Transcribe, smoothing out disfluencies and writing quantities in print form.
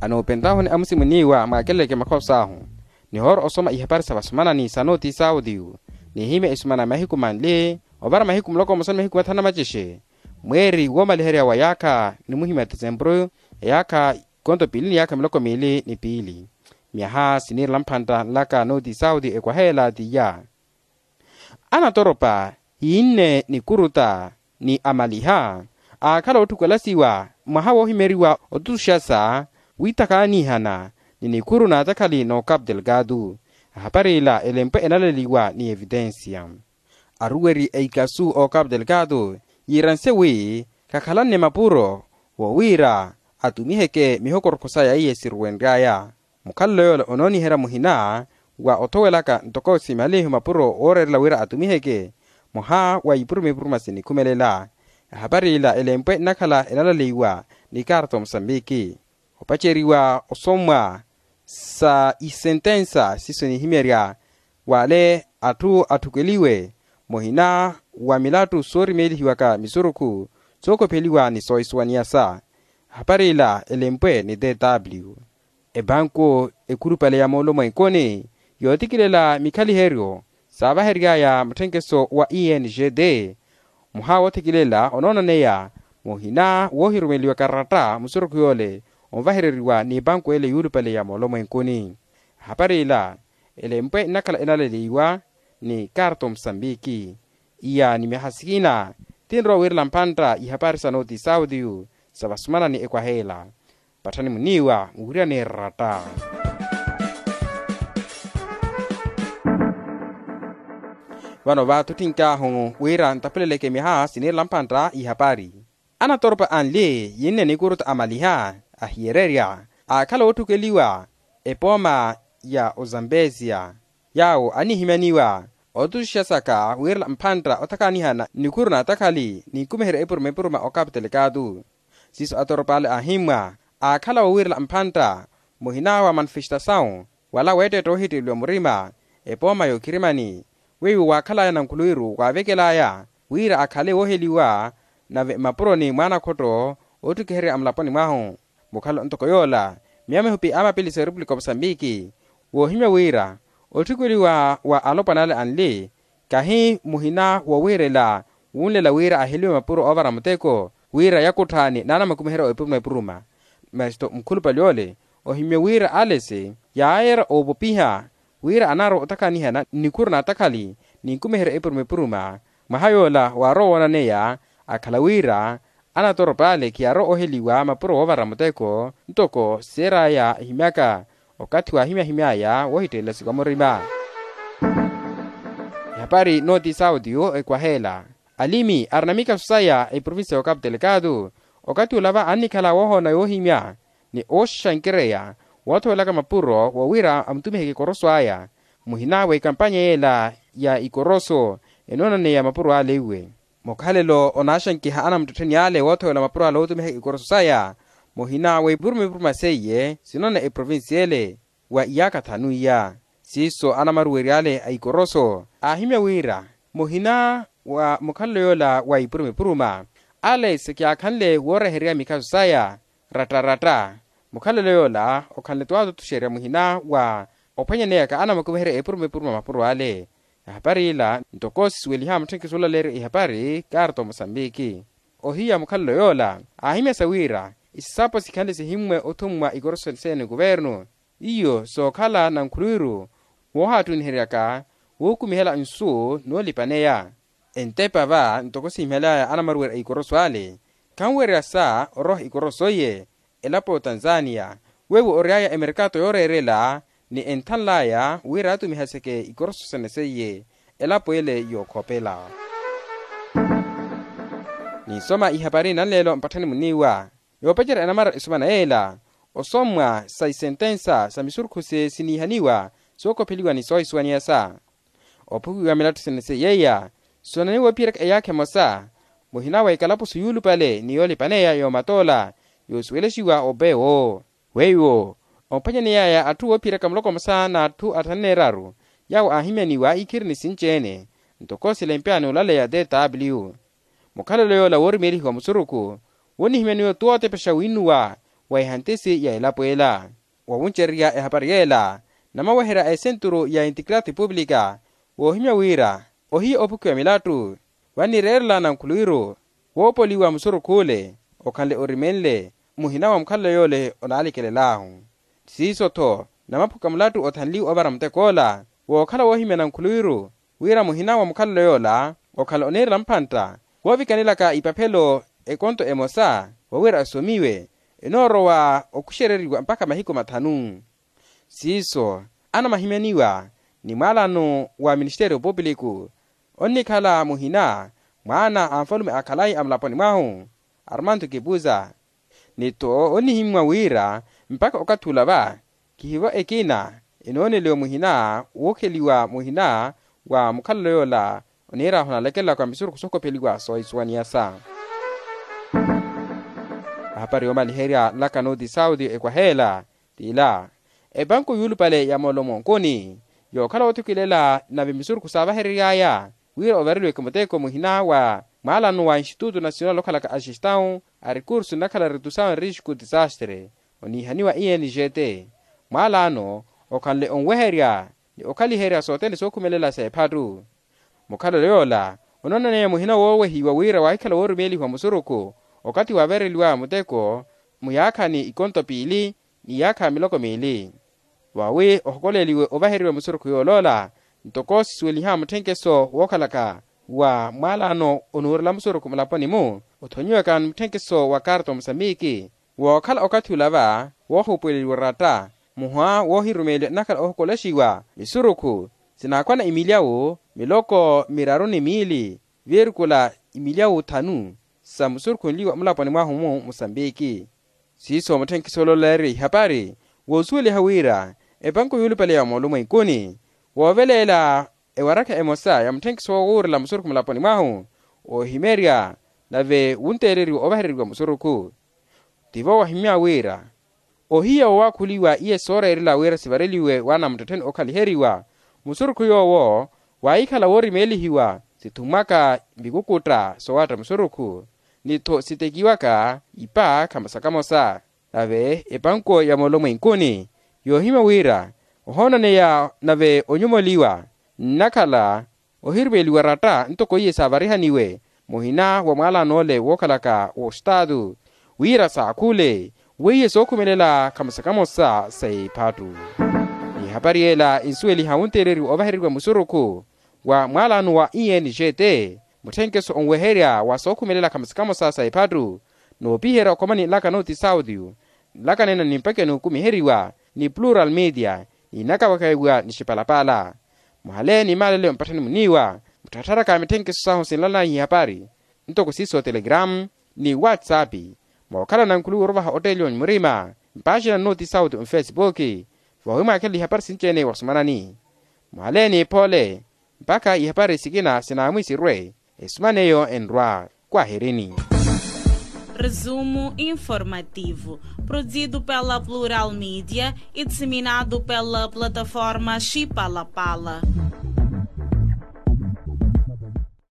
ano pentaho ni amusi muniwa makeleke makosahu ni hor osoma ihapari sabasumana ni sanoti saudiu ni hime isumana mahiku manle obara mahiku mloko musan mahiku watana majishe mweri woma liheria wa yaka ni muhima Decembro yaka konto pili yaka mloko mili ni pili miaha sinir lampanta laka noti saudi ekwahela diya ana toropa inne ni kuruta ni amaliha akala otukwalasiwa mahawo himeriwa otushasa witakani hana ni kuruna takali no Cabo Delgado haparila elempe enaleliwa ni evidencia aruweri eikasu o Cabo Delgado yiransewi kakalanne mapuro wawira atumiheke mihokorkosaya iye sirwengaya mukalloyo ononi hera muhina wa otowelaka ntokosi malehu mapuro orerla wira atumiheke moha wa ipurme purmasini kumelela haparila elempe nakala enaleliwa ni karto Msambiki opacheriwa osomwa sa isentensa sisoni himeria wale atukeliwe mohina wa milatu sori meli hiwaka misuruku soko peliwa ni soiswaniasa haparila elempe ni DW banko ekurupale ya molo moikone yotikilela mikali herio saba heria ya mtenkeso wa INGD muhawo tikilela onona neya mohina wohirumeliwa karata musuruku yole onvahiririwa ni banko ele yurupale ya molo moikone haparila elempe nakala enaleliwa ni karto Msambiki iya ni mehasikina tinro wirlampanta ihapari sanoti saudiu sabasumana ni ekwahela patani muniwa nguria ni rata wano vatu tinka hongo wira ntapeleleke miha sinir lampanta ihapari ana torpa anle yenne ni kurut amaliha ahiereria akala otukeliwa epoma ya Ozambezia yao ani himaniwa otushasaka wirla mpanta otakanihana nikurna takali ni kumehere epurma o Cabo Delgado siso atorpale ahimwa akala wirla mpanta mohinawa manifestação wala wete tohiti lwa murima epoma yo kirimani wewe wakala ya nankuluiru wavekelaya wira akale woheliwa na mapuroni mwana koto otukehere amlaponi maho mukalo ntokoyola miame hupi ama pili se Republika Msambiki wohimya wira otukuliwa wa alopanale anle kahi muhina wa wirela unlela wira aheliwa mapuro ovara muteko wira yakutani nana makumehera epuruma puruma mesto mkulupa liole ohimya wira alese yaera obopiha wira anaro otakanihana nikurna atakali ninkumehera epuruma puruma mahayola waro wana neya akala wira anatoropale kiaro oheliwa mapuro ovara muteko ntoko sera ya himyaka wakati wa himya wohitela sikamorima yapari noti saudio ekwahela alimi arnamika susaya e province ya Cabo Delgado wakati ulava anikala woho na yohimya ni oshankireya watu walaka mapuro wawira amtumiheke koroso aya muhinawe kampanya yela ya ikoroso enona ne ya mapuro alewe mokhalelo onashankiha ana mtuteni ale watu wala mapuro ala utumiheke ikoroso saya mohina we burma seye sinona e provinciale wa iyaka tanuya siso ana maruweriale aikoroso ahimya wira mohina wa mukhalloyola wa burma ale sekya khanle wora heria mikaso saya rata mukhalloyola okhanle twado tusheria mohina wa opanyane ana makuhere e burma mapuro ale haparila ntokosi weliham tenkisola lere ihapari karto Msambiki ohiya mukhalloyola ahimya sawira isapo sikhande sihimwe othumwa ikoroso sene governo iyo sokhala na nkhuluiru wohatu niheriaka wokumihela nsu nolipaneya entepa va ntokosi himela ana marwer ikoroso ale kanwera sa roh ikoroso ye elapo Tanzania wewe oriaya emerkato yorerela ni entanlaya wiratu mihaseke ikoroso sene seye elapo ele yokopela ni soma ihapari nanlelo mpatani muniwa yopajera enamara isumana ela osomwa sa sentensa sa misurkuse sinihaniwa soko peliwa ni soiswaniasa opukiwa milatu senese yeya sonaniwa pirak eyake mosa mohinawa ikalapu suyulu pale ni yoli paneya yomatola yosweleshiwa obeo weyo opanyane yaya atu piraka mloko mosa na atu ataneraru yawo ahimeniwa ikirni sinchene ntokosi lempiane ulale ya DW mukhalelo yola wori meri kwa musuruku woni himeniwa tuote pesha winuwa waihantisi ya ilapuela wawuncheria ehapariela nama wahera senturu ya integrate pública wohimya wira ohi opukya milatu wanirerla na nkuluiro wopoliwa musuru kule okanle orimenle muhina wa mkhala yole onalikelelaho sisoto namapuka mulatu othanli obara mtekola wokhala wohimya na nkuluiro wira muhina wa mkhala yola okhala onerla mphanta wovikanilaka ipapelo ekonto emosa wawira asomiwe enorowa okushereriwa mpaka mahiko mathanu siso ana mahimeniwa ni mwalano wa ministerio público onikhala muhina mwana amfalume akhalai amlaponi mwahu Armando Kibuza nito onihimwa wira mpaka okathula ba kihiwa ekina enoneleo muhina wokheliwa muhina wa mukhalalo yola onera honalekela kwa misuru kusokopeliwa soiswaniasa hapari omaliheria lakano di Saudi ekwahela tila ebanko yulupale ya molomonkoni yokhala otukilela na bimisuru kusabaheriaya wira overilwe komoteko muhina wa malano wa Instituto Nacional lokhala ka Agestão a recurso nakhala redução em risco desastre onihaniwa INGT malano okanle onweheria ni okaliheria sotene sokumelela sephatu mukhala leola ononane muhina wowehiwa wira waikhala worumeli wa musuruku okati wabereliwa muteko muyakhani ikonto pili ni yakha miloko mili wawe okoleliwe obaheriwe musuruku yolola ntokosi sueliha muthenkeso wokhalaka wa mwalano onurla musuruku mulaponi mu othonywe kan muthenkeso wa karto Mozambique wokhala okathulava wohupweliwe rata muhwa wohirumeli nakhala okoleshiwa misuruku sinakwana imiliawo miloko miraruni mili virkula imiliawo thanu sa musuruku liwa mulaponi mwahumu Mozambique siso muthenkeso loleri hapari wosueli hawira ebanko yulupale ya molumo ikuni wovelela ewaraka emosa ya muthenkeso wurla musuruku mulaponi mwahu ohimeria nave wuntereri obahereriwa musuruku tivo wahimya wira ohiya wakhuliwa iye sorerila wira sivareliwe wana mutetheni okhaliheriwa musuruku yowo waikhala worimelihiwa sithumaka mbikukuta sowata musuruku nitho sitekiwaka ipa khamasakamosa nave ebanko ya molomo inkuni yohima wira ohonaneya nave onyumoliwa nakhala ohiribeliwa rata ntoko iye savarihaniwe muhina wa mwalanole wokhalaka ostado wira sakhule wiye sokumelela khamasakamosa seiphatu ni hapariela insueli hawuntereri obahereriwa musuruku wa mwalano wa INGT muthenkeso onweheria wa sokumelela khamasakamosa seiphatu nopihera okomani lakano di Saudi lakanena nimpakeno kumiheriwa ni Plural Media inakawakaiwa ni Shipalapala muhale ni malele mpathani muniwa muthatharaka mithenkeso saho sinlala hi hapari ntoko siso Telegram ni WhatsApp mokhala na nkulu rovaha otelion murima mpashina noti Saudi on Facebook vahuma akeli hapari sinchene wasumanani muhale ni pole mpaka ihapari sigina sinamwisirwe esmaneyo enrwa kwaherini. Resumo informativo, produzido pela Plural Mídia e disseminado pela plataforma Chipalapala.